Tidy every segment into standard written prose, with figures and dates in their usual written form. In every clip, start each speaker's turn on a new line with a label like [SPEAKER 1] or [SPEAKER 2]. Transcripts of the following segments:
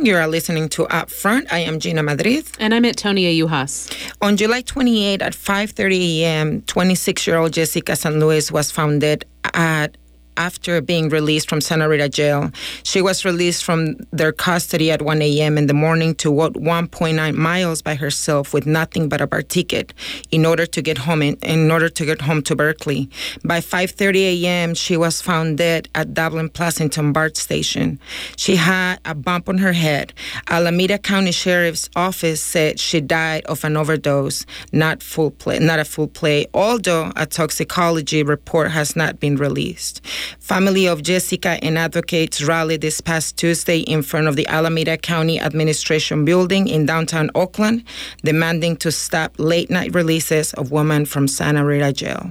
[SPEAKER 1] You are listening to Upfront. I am Gina Madrid.
[SPEAKER 2] And I'm Tonia Yuhas.
[SPEAKER 1] On July 28 at 5:30 a.m., 26-year-old Jessica St. Louis was found dead after being released from Santa Rita Jail. She was released from their custody at 1 a.m. in the morning to walk 1.9 miles by herself with nothing but a bar ticket in order to get home to Berkeley. By 5:30 a.m., she was found dead at Dublin Pleasanton BART station. She had a bump on her head. Alameda County Sheriff's Office said she died of an overdose, not a full play, although a toxicology report has not been released. Family of Jessica and advocates rallied this past Tuesday in front of the Alameda County Administration Building in downtown Oakland, demanding to stop late-night releases of women from Santa Rita Jail.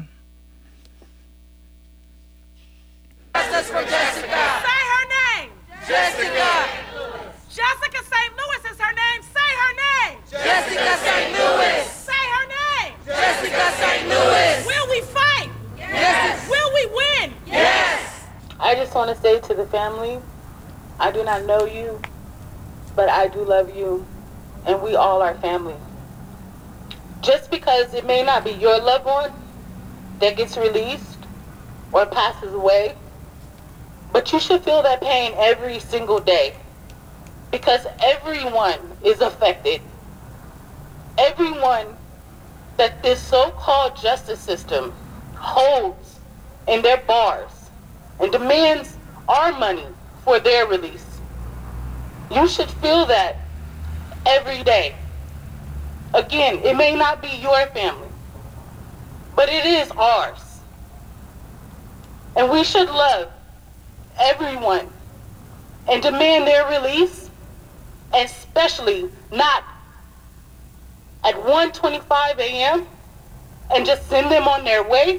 [SPEAKER 3] Justice for Jessica.
[SPEAKER 4] Say her name.
[SPEAKER 3] Jessica.
[SPEAKER 4] Jessica St. Louis is her name. Say her name.
[SPEAKER 3] Jessica St. Louis.
[SPEAKER 4] Say her name.
[SPEAKER 3] Jessica St. Louis.
[SPEAKER 4] Will we fight?
[SPEAKER 3] Yes.
[SPEAKER 4] Will we win?
[SPEAKER 3] Yes.
[SPEAKER 5] I just want to say to the family, I do not know you, but I do love you, and we all are family. Just because it may not be your loved one that gets released or passes away, but you should feel that pain every single day, because everyone is affected. Everyone that this so-called justice system holds in their bars and demands our money for their release. You should feel that every day. Again, it may not be your family, but it is ours. And we should love everyone and demand their release, and especially not at 1:25 a.m. and just send them on their way.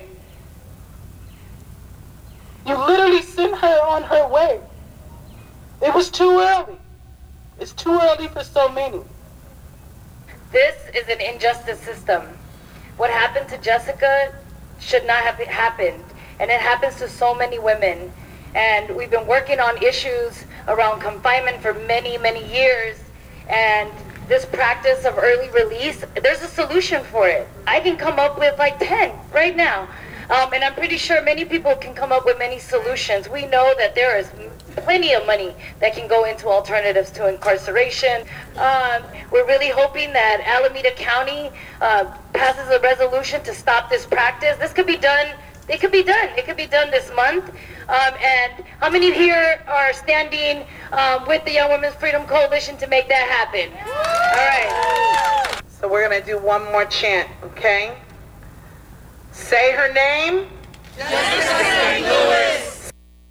[SPEAKER 5] You literally sent her on her way. It was too early. It's too early for so many.
[SPEAKER 6] This is an injustice system. What happened to Jessica should not have happened, and it happens to so many women. And we've been working on issues around confinement for many, many years, and this practice of early release, there's a solution for it. I can come up with like 10 right now. And I'm pretty sure many people can come up with many solutions. We know that there is plenty of money that can go into alternatives to incarceration. We're really hoping that Alameda County passes a resolution to stop this practice. This could be done. It could be done. It could be done this month. And how many here are standing with the Young Women's Freedom Coalition to make that happen? All right.
[SPEAKER 5] So we're going to do one more chant, okay? Say her name.
[SPEAKER 3] Jessica St. Louis.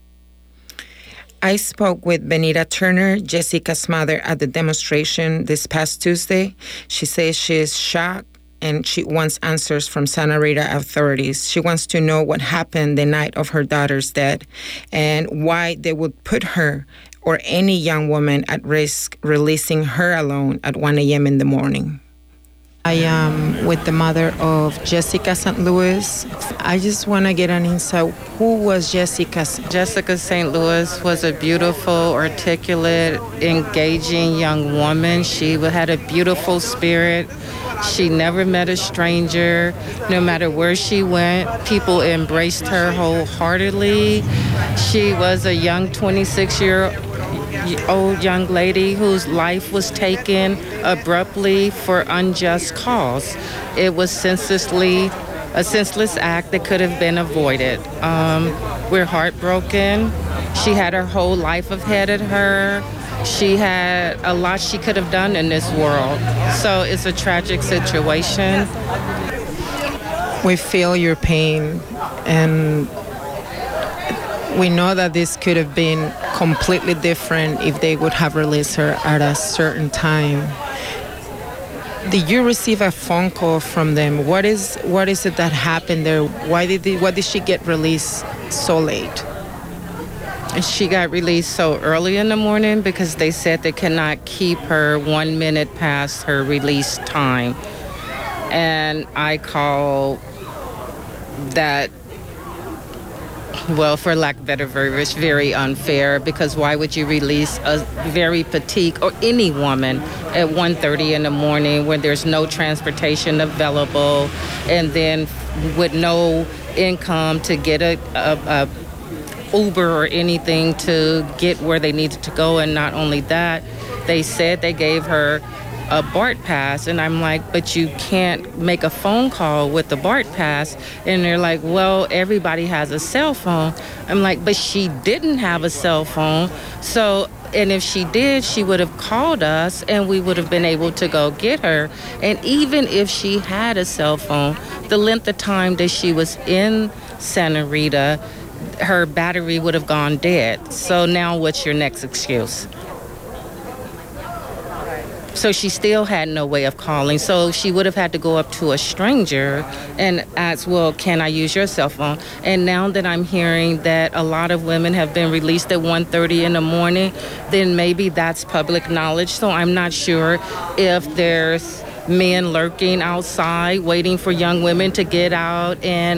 [SPEAKER 1] I spoke with Benita Turner, Jessica's mother, at the demonstration this past Tuesday. She says she is shocked and she wants answers from Santa Rita authorities. She wants to know what happened the night of her daughter's death and why they would put her or any young woman at risk releasing her alone at 1 a.m. in the morning. I am with the mother of Jessica St. Louis. I just want to get an insight. Who was Jessica?
[SPEAKER 7] Jessica St. Louis was a beautiful, articulate, engaging young woman. She had a beautiful spirit. She never met a stranger. No matter where she went, people embraced her wholeheartedly. She was a young 26-year-old young lady whose life was taken abruptly for unjust cause. It was a senseless act that could have been avoided. We're heartbroken. She had her whole life ahead of her. She had a lot she could have done in this world. So it's a tragic situation.
[SPEAKER 1] We feel your pain, and we know that this could have been completely different if they would have released her at a certain time. Did you receive a phone call from them? What is it that happened there? Why did she get released so late?
[SPEAKER 7] She got released so early in the morning because they said they cannot keep her 1 minute past her release time. And I call that well, for lack of better verbiage, very unfair, because why would you release a very petite or any woman at 1:30 in the morning when there's no transportation available, and then with no income to get a Uber or anything to get where they needed to go? And not only that, they said they gave her a BART pass, and I'm like, but you can't make a phone call with the BART pass. And they're like, well, everybody has a cell phone. I'm like, but she didn't have a cell phone. So, and if she did, she would have called us and we would have been able to go get her. And even if she had a cell phone, the length of time that she was in Santa Rita, her battery would have gone dead. So now what's your next excuse? So she still had no way of calling. So she would have had to go up to a stranger and ask, well, can I use your cell phone? And now that I'm hearing that a lot of women have been released at 1:30 in the morning, then maybe that's public knowledge. So I'm not sure if there's men lurking outside waiting for young women to get out and,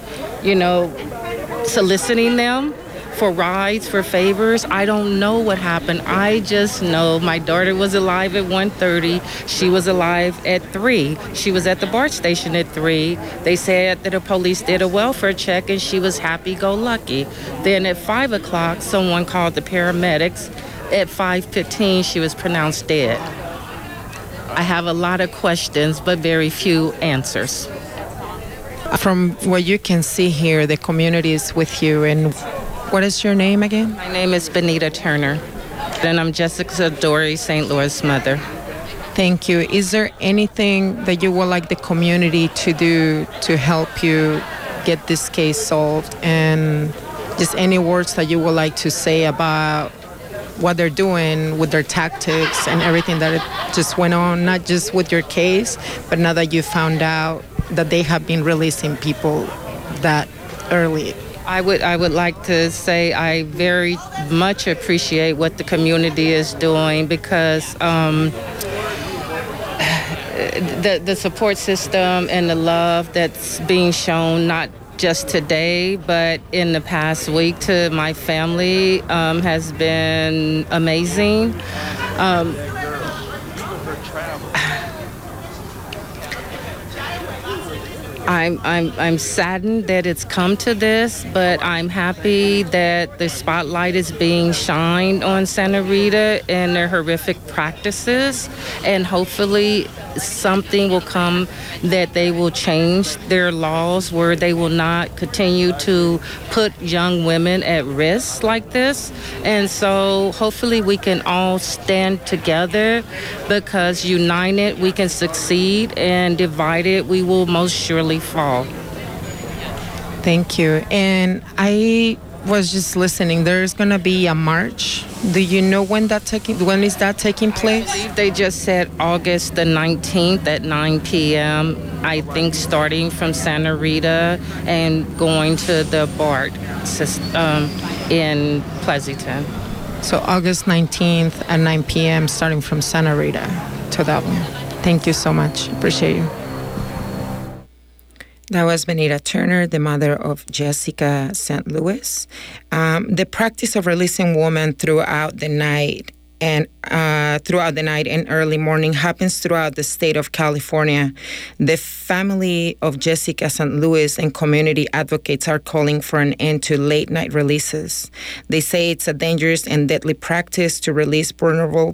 [SPEAKER 7] soliciting them for rides, for favors. I don't know what happened. I just know my daughter was alive at 1:30. She was alive at 3. She was at the BART station at 3. They said that the police did a welfare check and she was happy-go-lucky. Then at 5 o'clock, someone called the paramedics. At 5:15, she was pronounced dead. I have a lot of questions, but very few answers.
[SPEAKER 1] From what you can see here, the community is with you. And what is your name again?
[SPEAKER 7] My name is Benita Turner, and I'm Jessica Dory, St. Louis' mother.
[SPEAKER 1] Thank you. Is there anything that you would like the community to do to help you get this case solved? And just any words that you would like to say about what they're doing with their tactics and everything that it just went on, not just with your case, but now that you found out that they have been releasing people that early?
[SPEAKER 7] I would like to say I very much appreciate what the community is doing, because the support system and the love that's being shown, not just today, but in the past week, to my family has been amazing. I'm saddened that it's come to this, but I'm happy that the spotlight is being shined on Santa Rita and their horrific practices, and hopefully something will come that they will change their laws where they will not continue to put young women at risk like this. And so hopefully we can all stand together, because united we can succeed, and divided we will most surely fall.
[SPEAKER 1] Thank you. And I was just listening. There's going to be a march. Do you know when is that taking place?
[SPEAKER 7] I believe they just said August the 19th at 9 p.m. I think starting from Santa Rita and going to the BART in Pleasanton.
[SPEAKER 1] So August 19th at 9 p.m. starting from Santa Rita to that one. Thank you so much. Appreciate you. That was Benita Turner, the mother of Jessica St. Louis. The practice of releasing women throughout the night and early morning happens throughout the state of California. The family of Jessica St. Louis and community advocates are calling for an end to late-night releases. They say it's a dangerous and deadly practice to release vulnerable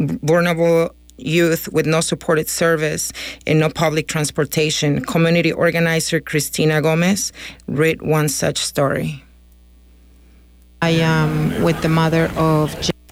[SPEAKER 1] youth with no supported service and no public transportation. Community organizer Cristina Gomez read one such story. I am with the mother of...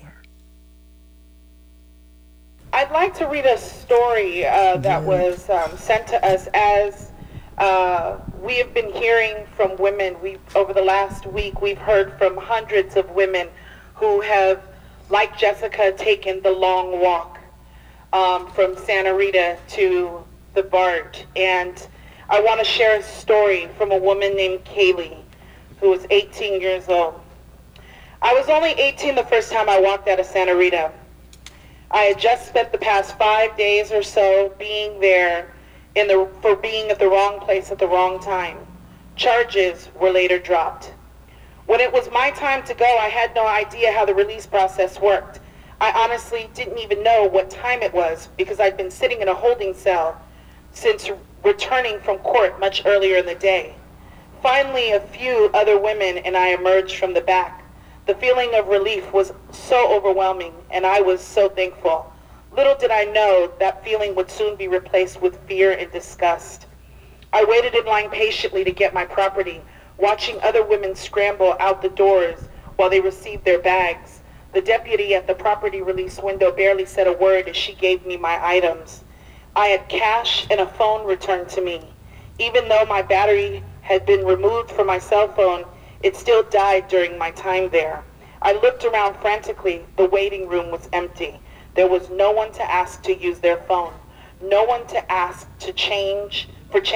[SPEAKER 5] I'd like to read a story that was sent to us as we have been hearing from women. Over the last week, we've heard from hundreds of women who have, like Jessica, taken the long walk from Santa Rita to the BART. And I want to share a story from a woman named Kaylee, who was 18 years old. I was only 18 the first time I walked out of Santa Rita. I had just spent the past 5 days or so being there for being at the wrong place at the wrong time. Charges were later dropped. When it was my time to go, I had no idea how the release process worked. I honestly didn't even know what time it was because I'd been sitting in a holding cell since returning from court much earlier in the day. Finally, a few other women and I emerged from the back. The feeling of relief was so overwhelming, and I was so thankful. Little did I know that feeling would soon be replaced with fear and disgust. I waited in line patiently to get my property, watching other women scramble out the doors while they received their bags. The deputy at the property release window barely said a word as she gave me my items. I had cash and a phone returned to me. Even though my battery had been removed from my cell phone, it still died during my time there. I looked around frantically. The waiting room was empty. There was no one to ask to use their phone. No one to ask for change,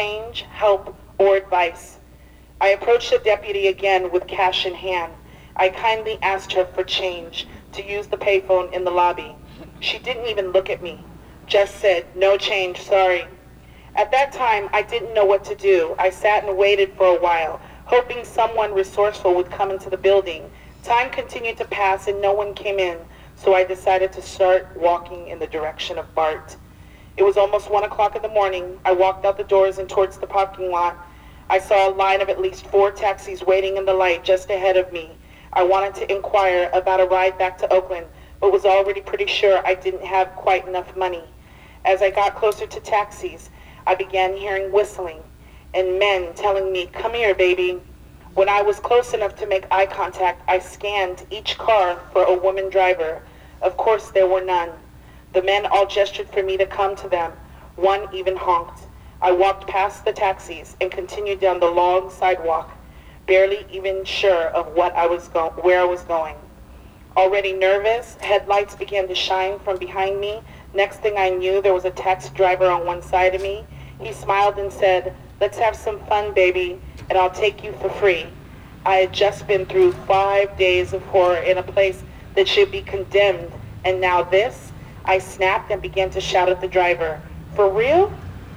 [SPEAKER 5] help, or advice. I approached the deputy again with cash in hand. I kindly asked her for change to use the payphone in the lobby. She didn't even look at me, just said, "No change, sorry." At that time, I didn't know what to do. I sat and waited for a while, hoping someone resourceful would come into the building. Time continued to pass and no one came in, so I decided to start walking in the direction of BART. It was almost 1 o'clock in the morning. I walked out the doors and towards the parking lot. I saw a line of at least 4 taxis waiting in the light just ahead of me. I wanted to inquire about a ride back to Oakland, but was already pretty sure I didn't have quite enough money. As I got closer to taxis, I began hearing whistling and men telling me, "Come here, baby." When I was close enough to make eye contact, I scanned each car for a woman driver. Of course, there were none. The men all gestured for me to come to them. One even honked. I walked past the taxis and continued down the long sidewalk, barely even sure of where I was going. Already nervous, headlights began to shine from behind me. Next thing I knew, there was a taxi driver on one side of me. He smiled and said, "Let's have some fun, baby, and I'll take you for free." I had just been through 5 days of horror in a place that should be condemned, and now this? I snapped and began to shout at the driver, "For real?"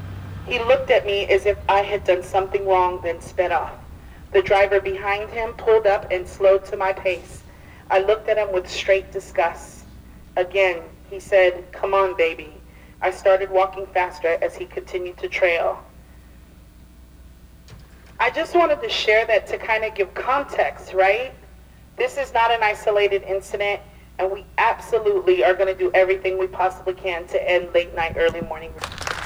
[SPEAKER 5] He looked at me as if I had done something wrong, then sped off. The driver behind him pulled up and slowed to my pace. I looked at him with straight disgust. Again, he said, "Come on, baby." I started walking faster as he continued to trail. I just wanted to share that to kind of give context, right? This is not an isolated incident, and we absolutely are going to do everything we possibly can to end late night, early morning.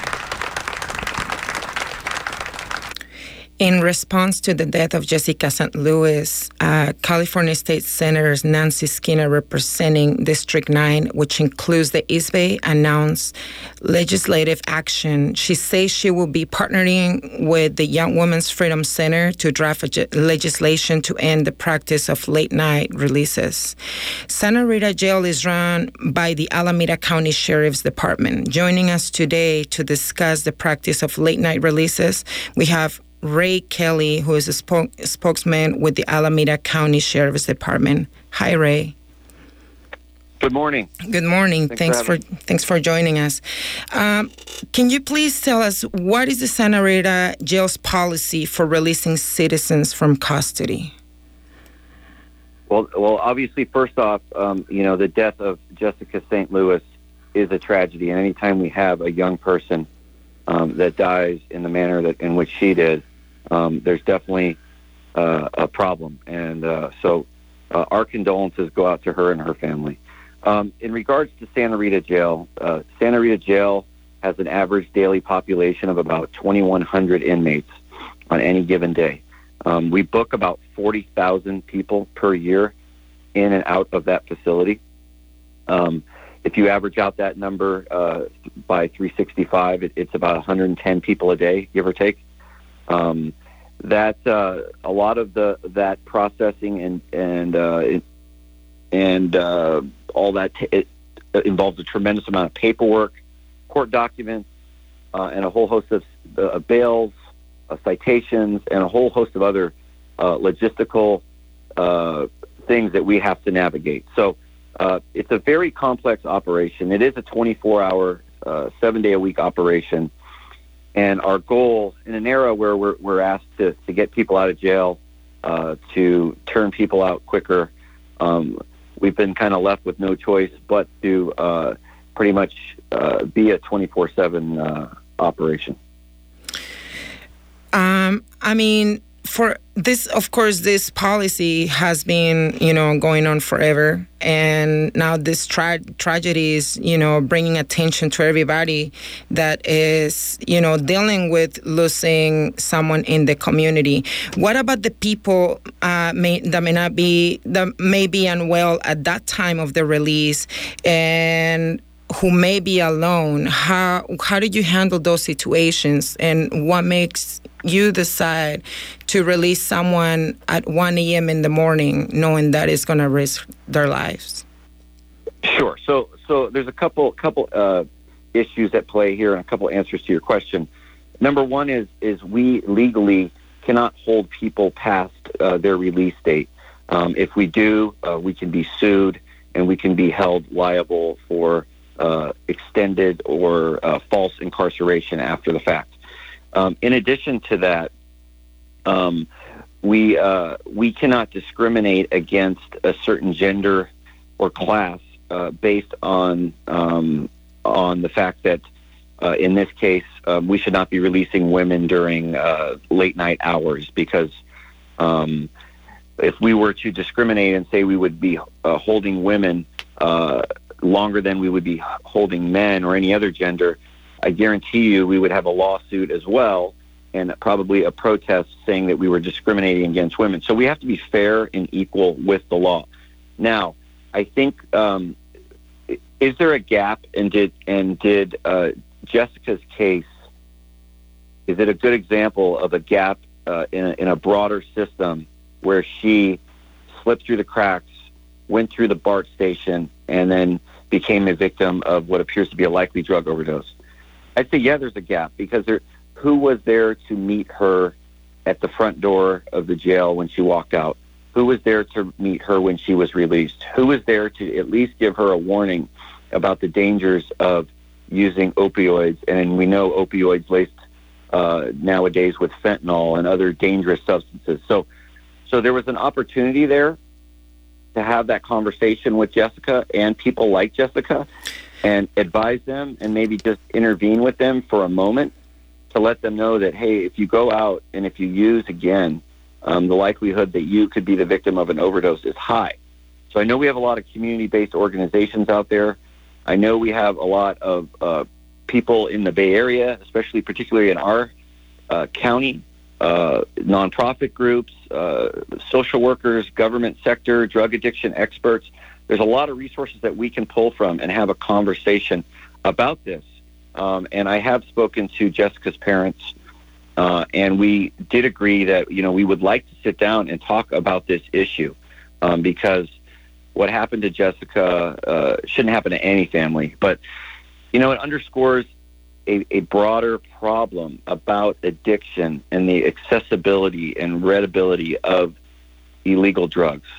[SPEAKER 1] In response to the death of Jessica St. Louis, California State Senators Nancy Skinner, representing District 9, which includes the East Bay, announced legislative action. She says she will be partnering with the Young Women's Freedom Center to draft legislation to end the practice of late-night releases. Santa Rita Jail is run by the Alameda County Sheriff's Department. Joining us today to discuss the practice of late-night releases, we have Ray Kelly, who is a spokesman with the Alameda County Sheriff's Department. Hi, Ray.
[SPEAKER 8] Good morning.
[SPEAKER 1] Good morning. Thanks for joining us. Can you please tell us what is the Santa Rita Jail's policy for releasing citizens from custody?
[SPEAKER 8] Well, obviously, first off, the death of Jessica St. Louis is a tragedy, and anytime we have a young person that dies in the manner in which she did, there's definitely a problem. And so our condolences go out to her and her family. In regards to Santa Rita Jail has an average daily population of about 2,100 inmates on any given day. We book about 40,000 people per year in and out of that facility. If you average out that number by 365, it's about 110 people a day, give or take. That a lot of that processing and all that it involves a tremendous amount of paperwork, court documents, and a whole host of bails, citations, and a whole host of other logistical things that we have to navigate. So it's a very complex operation. It is a 24-hour, 7-day-a-week operation. And our goal, in an era where we're asked to get people out of jail to turn people out quicker. We've been kind of left with no choice but to pretty much be a 24/7 operation.
[SPEAKER 1] I mean, for this, of course, this policy has been, going on forever. And now this tragedy is, bringing attention to everybody that is, dealing with losing someone in the community. What about the people that may be unwell at that time of the release and who may be alone? How did you handle those situations, and what makes you decide to release someone at 1 a.m. in the morning, knowing that it's going to risk their lives?
[SPEAKER 8] Sure. So there's a couple issues at play here, and a couple answers to your question. Number one is we legally cannot hold people past their release date. If we do, we can be sued, and we can be held liable for extended or false incarceration after the fact. In addition to that, we cannot discriminate against a certain gender or class based on the fact that in this case we should not be releasing women during late night hours, because if we were to discriminate and say we would be holding women longer than we would be holding men or any other gender, I guarantee you we would have a lawsuit as well, and probably a protest saying that we were discriminating against women. So we have to be fair and equal with the law. Now, I think, is there a gap, and did Jessica's case, is it a good example of a gap in a broader system where she slipped through the cracks, went through the BART station, and then became a victim of what appears to be a likely drug overdose? I'd say, yeah, there's a gap, because who was there to meet her at the front door of the jail when she walked out? Who was there to meet her when she was released? Who was there to at least give her a warning about the dangers of using opioids? And we know opioids laced nowadays with fentanyl and other dangerous substances. So there was an opportunity there to have that conversation with Jessica and people like Jessica, and advise them and maybe just intervene with them for a moment to let them know that, hey, if you go out and if you use again, the likelihood that you could be the victim of an overdose is high. So I know we have a lot of community-based organizations out there. I know we have a lot of people in the Bay Area, especially particularly in our county, nonprofit groups, social workers, government sector, drug addiction experts. There's a lot of resources that we can pull from and have a conversation about this. And I have spoken to Jessica's parents, and we did agree that, we would like to sit down and talk about this issue, because what happened to Jessica shouldn't happen to any family. But, it underscores a broader problem about addiction and the accessibility and readability of illegal drugs.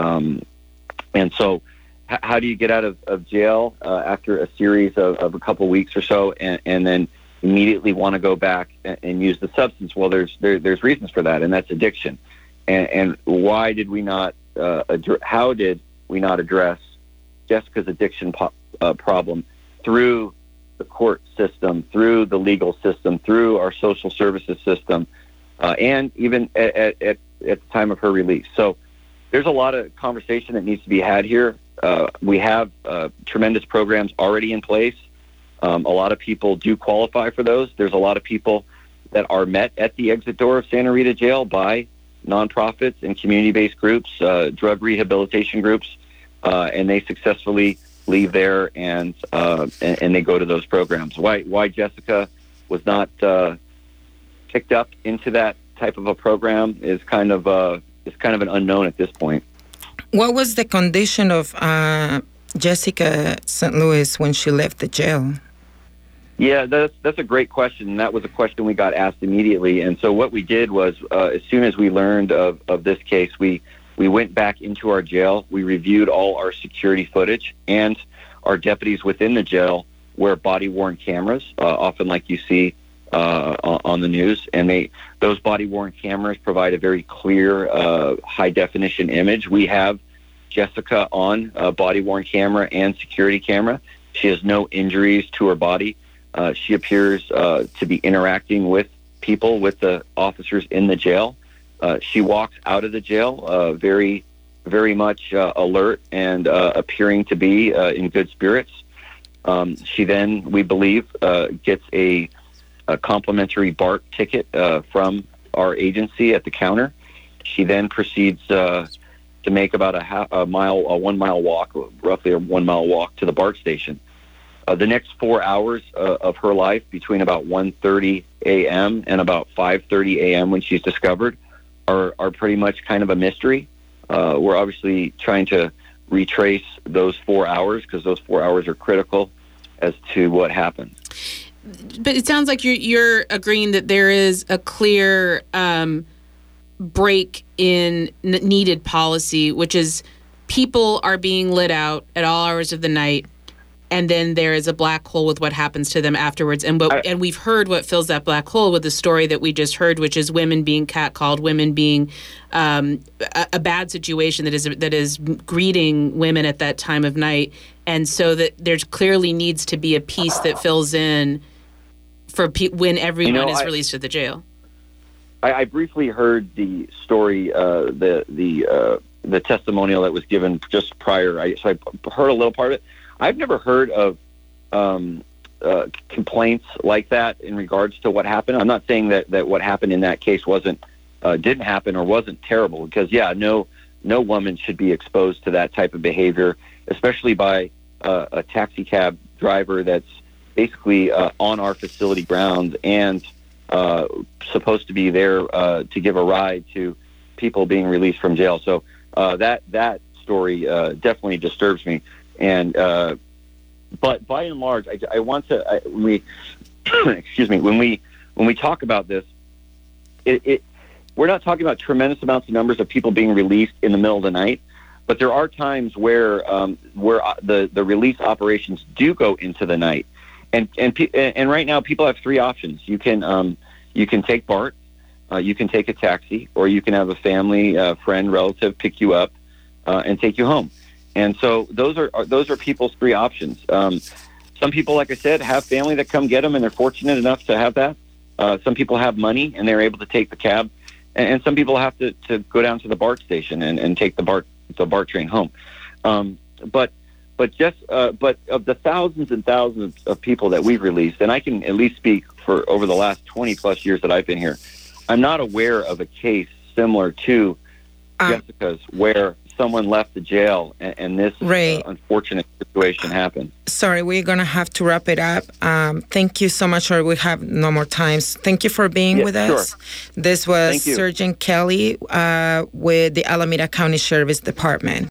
[SPEAKER 8] And so how do you get out of jail after a series of a couple weeks or so and then immediately want to go back and use the substance? Well, there's reasons for that, and that's addiction. And why did we not, how did we not address Jessica's addiction problem through the court system, through the legal system, through our social services system, and even at the time of her release? So there's a lot of conversation that needs to be had here. We have tremendous programs already in place. A lot of people do qualify for those. There's a lot of people that are met at the exit door of Santa Rita Jail by nonprofits and community-based groups, drug rehabilitation groups, and they successfully leave there and they go to those programs. Why Jessica was not picked up into that type of a program is kind of an unknown at this point.
[SPEAKER 1] What was the condition of Jessica St. Louis when she left the jail?
[SPEAKER 8] Yeah, that's a great question. And that was a question we got asked immediately. And so what we did was, as soon as we learned of this case, we went back into our jail. We reviewed all our security footage, and our deputies within the jail wear body-worn cameras, often like you see on the news, and those body-worn cameras provide a very clear, high-definition image. We have Jessica on a body-worn camera and security camera. She has no injuries to her body. She appears to be interacting with people, with the officers in the jail. She walks out of the jail very, very much alert and appearing to be in good spirits. She then, we believe, gets a complimentary BART ticket from our agency at the counter. She then proceeds to make about a 1 mile walk, roughly a 1 mile walk to the BART station. The next 4 hours of her life, between about 1:30 a.m. and about 5:30 a.m. when she's discovered, are pretty much kind of a mystery. We're obviously trying to retrace those 4 hours because those 4 hours are critical as to what happened.
[SPEAKER 2] But it sounds like you're agreeing that there is a clear break in needed policy, which is people are being lit out at all hours of the night, and then there is a black hole with what happens to them afterwards. And we've heard what fills that black hole with the story that we just heard, which is women being catcalled, women being a bad situation that is greeting women at that time of night. And so that there's clearly needs to be a piece that fills in for when everyone is released to the jail.
[SPEAKER 8] I briefly heard the story, the testimonial that was given just prior. So I heard a little part of it. I've never heard of complaints like that in regards to what happened. I'm not saying that what happened in that case didn't happen or wasn't terrible, because no woman should be exposed to that type of behavior, especially by a taxi cab driver that's basically on our facility grounds and supposed to be there to give a ride to people being released from jail. So that story definitely disturbs me. And but by and large, I want to when we excuse me, when we talk about this, we're not talking about tremendous amounts of numbers of people being released in the middle of the night, but there are times where the release operations do go into the night, and right now people have three options. You can take BART, you can take a taxi, or you can have a family, friend, relative pick you up and take you home. And so those are people's three options. Some people, like I said, have family that come get them, and they're fortunate enough to have that. Some people have money, and they're able to take the cab. And some people have to go down to the BART station and take the BART train home. But of the thousands and thousands of people that we've released, and I can at least speak for over the last 20-plus years that I've been here, I'm not aware of a case similar to Jessica's where someone left the jail and this unfortunate situation happened.
[SPEAKER 1] Sorry, we're going to have to wrap it up. Thank you so much, or we have no more time. Thank you for being with us. This was Sergeant Kelly with the Alameda County Sheriff's Department.